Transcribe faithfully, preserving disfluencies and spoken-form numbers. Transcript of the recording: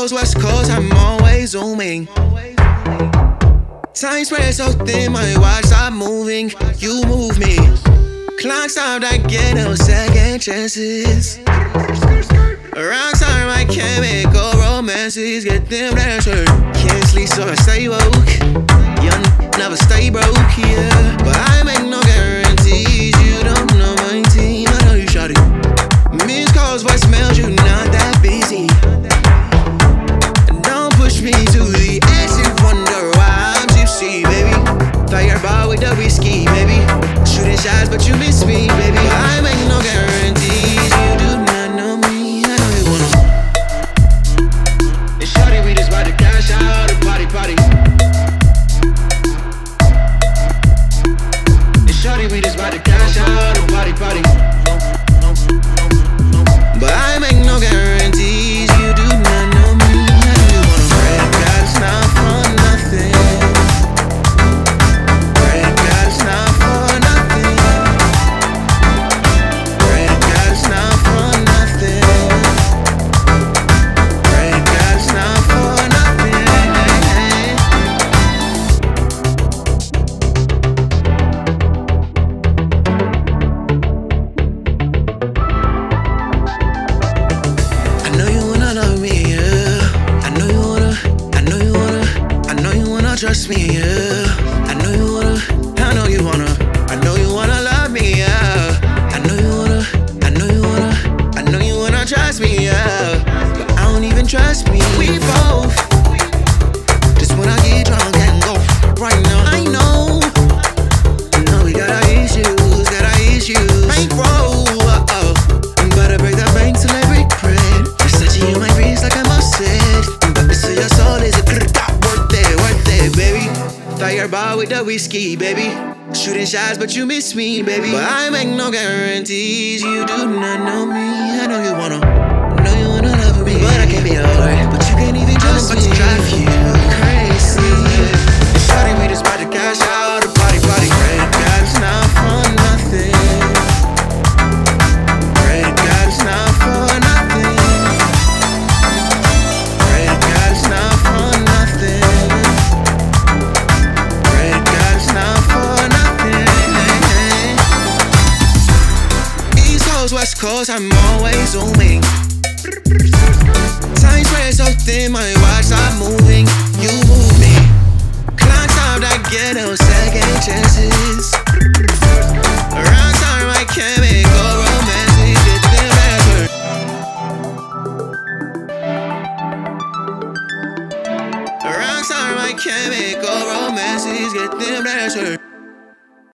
Coast, West Coast, I'm always zooming. Time spread so thin, my watch stop moving. You move me. Clock stopped, I get no second chances. Around time, I can't make all romances. Get them answered. Can't sleep, so I stay woke. Young, never stay broke, yeah. But I make no guarantees. You don't know my team, I know you shot it. Missed calls, voicemails, you not that busy. Don't push me to the edge and wonder why I'm tipsy, baby. Fireball with the whiskey, baby. Shooting shots, but you miss me, baby. I make no guarantees. You do not know me, I know you wanna. And shorty, we just about to cash out the party, party. And shorty, we just about to cash out the party, party. But I make no guarantees. You do not know me, I know you wanna. Pray to God it's not for nothing. Pray to God it's not for nothing. Pray to God it's not for nothing. Pray to God it's not for nothing. I know you wanna love me, yeah. I know you wanna, I know you wanna, I know you wanna trust me, yeah. I know you wanna, I know you wanna, I know you wanna love me, yeah. I know you wanna, I know you wanna, I know you wanna trust me, yeah. But I don't even trust me. We both just wanna get drunk and go right now. I know, I know we got our issues, got our issues. Bankroll, uh-oh. Better break that bank till I break bread. Versace in my wrist like I must said. But this is your soul is a worth it, worth it, baby. Fireball with the whiskey, baby. Shooting shots, but you miss me, baby. But I make no guarantees. You do not know me. I know you wanna, I know you wanna love me, but I can't be alright. But you can't even trust me. I'm about to drive you crazy. Shawty, we just about to cash out the party, party. Pray to God it's not for nothing. Pray to God it's not for nothing. Pray to God it's not for nothing. Pray to God it's not for nothing. East Coast, West Coast, I'm always zooming. Time spread so thin, my watch stop moving. You move me. Clock stopped, I get no second chances. Around time, I can't make all romances. Get them answered. Around time, I can't make all romances. Get them answered.